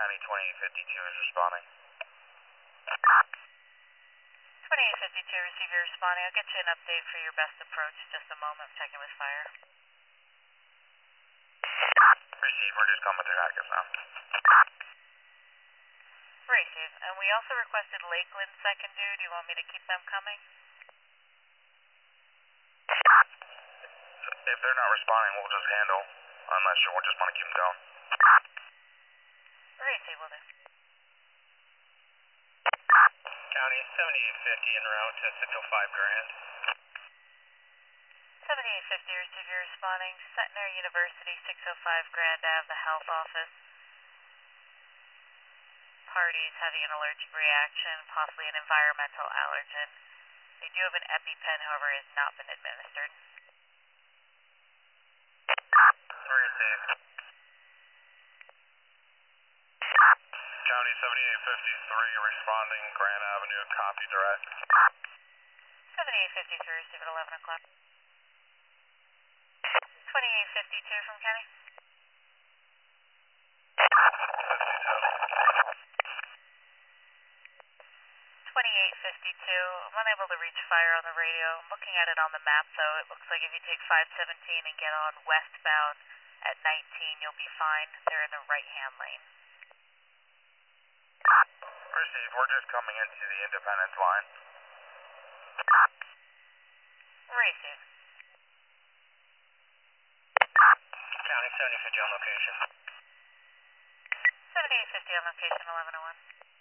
County 2852 is responding. 2852, receiver responding. I'll get you an update for your best approach. Just a moment, I'm checking with fire. Receive, we're just coming through active now. Receive. And we also requested Lakeland second due. Do you want me to keep them coming? If they're not responding, we'll just handle. Unless you just want to keep them going. Receive, will do. County 7850 en route to 605 Grand. 7850, receiver responding. Centenary University, 605 Grand Ave, the health office. Parties having an allergic reaction, possibly an environmental allergen. They do have an EpiPen, however, it has not been administered. Receive. County 7853 responding, Grand Avenue, copy direct. 7853, receive at 11 o'clock. 2852 from County. 2852, I'm unable to reach fire on the radio. I'm looking at it on the map though. It looks like if you take 517 and get on westbound at 19, you'll be fine. They're in the right-hand lane. Receive, we're just coming into the Independence line. Receive. County 7050 on location. 7850 on location, 1101.